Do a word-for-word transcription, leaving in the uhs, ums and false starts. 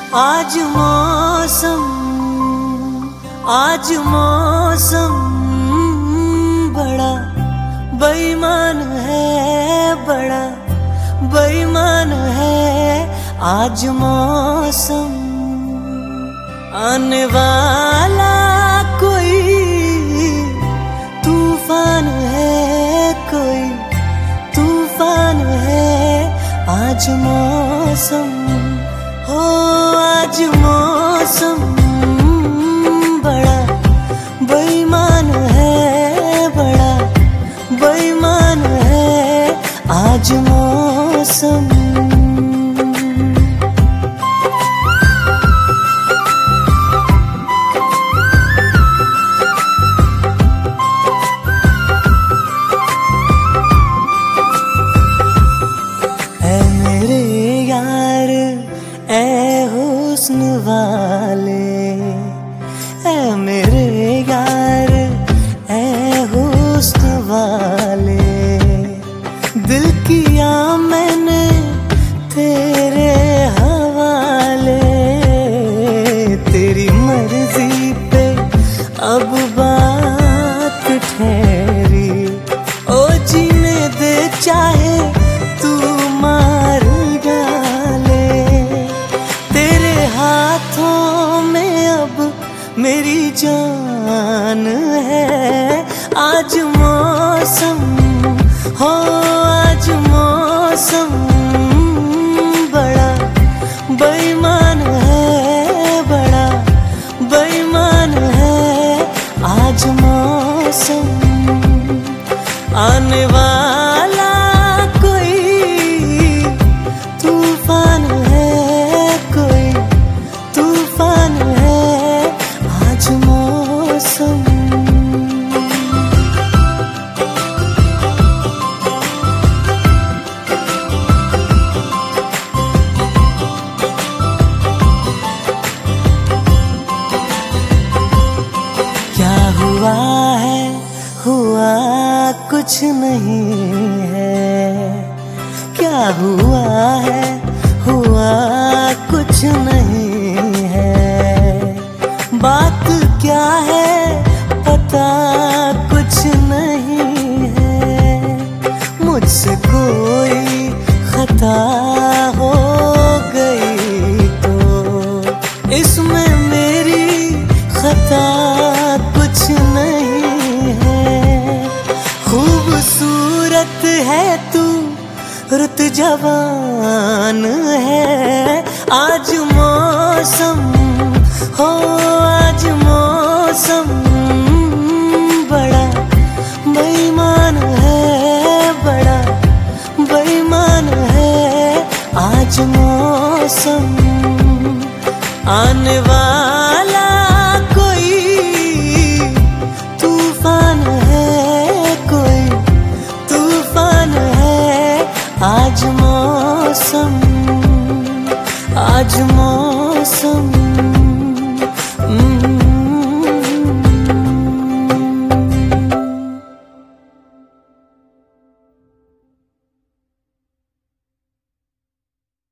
आज मौसम आज मौसम बड़ा बेईमान है, बड़ा बेईमान है। आज मौसम आने वाला कोई तूफान है, कोई तूफान है। आज मौसम हो आज मौसम बड़ा बेईमान है, बड़ा बेईमान है। आज मौसम वाले ऐ मेरे यार ऐ हुस्न वाले, दिल किया मैंने तेरे हवाले। तेरी मर्जी पे अब बात ठहरी, ओ जीने दे चाहे तू मार डाले। तेरे हाथों में अब मेरी जान है। आज मौसम हो आज मौसम बड़ा बेईमान है, बड़ा बेईमान है। आज मौसम आने वाला कोई तूफान है, कोई तूफान है। आज मौसम क्या हुआ है, हुआ कुछ नहीं है। क्या हुआ है, हुआ कुछ नहीं है। बात क्या है पता कुछ नहीं है। मुझसे कोई खता हो गई तो इसमें मेरी खता कुछ नहीं है। खूबसूरत है तू रुत जवान है। आज मौसम हो आज मौसम बड़ा बेईमान है, बड़ा बेईमान है। आज मौसम आने वाला कोई तूफान है, कोई तूफान है। आज मौसम आज मौसम